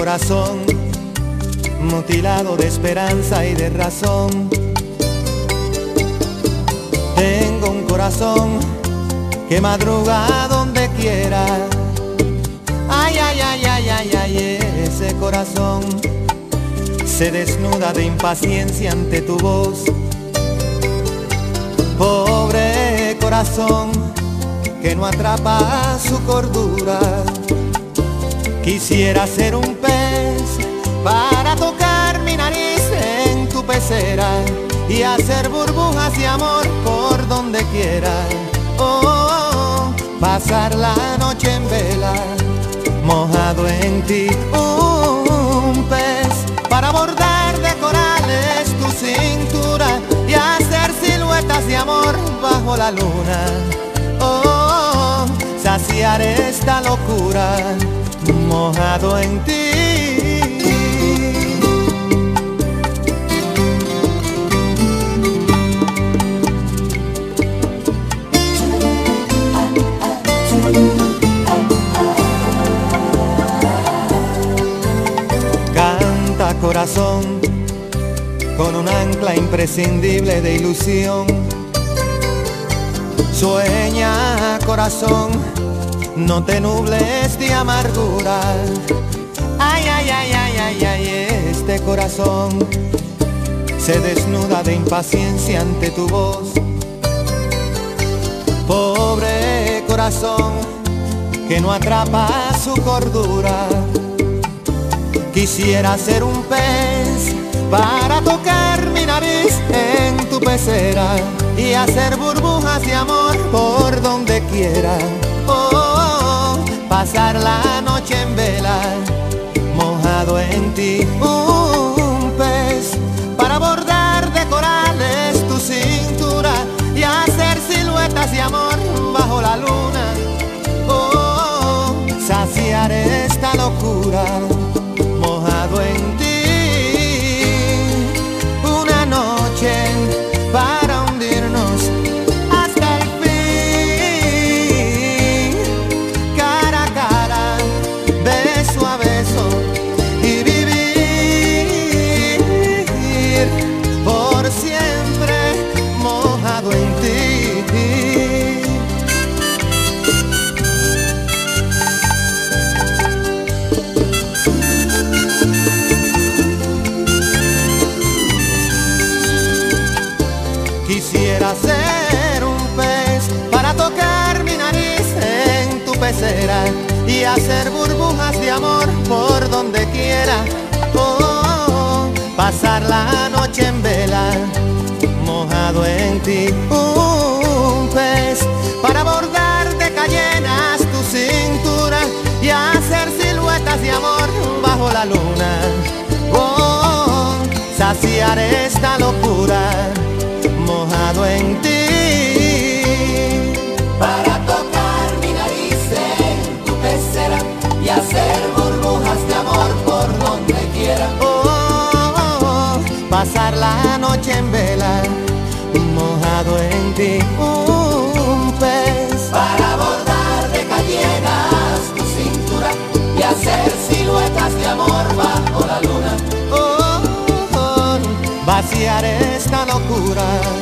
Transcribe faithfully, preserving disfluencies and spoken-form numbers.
corazón, mutilado de esperanza y de razón. Tengo un corazón que madruga donde quiera. Ay, ay, ay, ay, ay, ay, ese corazón se desnuda de impaciencia ante tu voz. Pobre corazón que no atrapa su cordura. Quisiera ser un pez para tocar mi nariz en tu pecera y hacer burbujas de amor por donde quiera. Oh, oh, pasar la noche en vela, mojado en ti. Un pez para bordar de corales tu cintura y hacer siluetas de amor bajo la luna. Oh, oh, saciar esta locura, mojado en ti. Canta corazón con un ancla imprescindible de ilusión. Sueña corazón, no te nubles de amargura. Ay, ay, ay, ay, ay, ay, este corazón se desnuda de impaciencia ante tu voz. Pobre corazón que no atrapa su cordura. Quisiera ser un pez para tocar mi nariz en tu pecera y hacer burbujas de amor por donde quiera. Oh, oh, oh, pasar la noche en vela, mojado en ti. Un pez para bordar de corales tu cintura y hacer siluetas de amor bajo la luna. Oh, oh, oh, saciar esta locura, mojado en ti. Una noche para hundirnos hasta el fin, cara a cara, beso a beso, y vivir por siempre mojado en ti. Quisiera ser un pez para tocar mi nariz en tu pecera y hacer burbujas de amor por donde quiera. Oh, oh, oh, pasar la noche en vela, mojado en ti. Un pez para bordar de cayenas tu cintura y hacer siluetas de amor bajo la luna. Oh, oh, oh, saciar esta locura, mojado en ti. Para tocar mi nariz en tu pecera y hacer burbujas de amor por donde quiera. Oh, oh, oh, oh, pasar la noche en vela, mojado en ti. Un pez para bordar de cayenas tu cintura y hacer siluetas de amor bajo la luna. Oh, oh, oh, vaciar esta locura,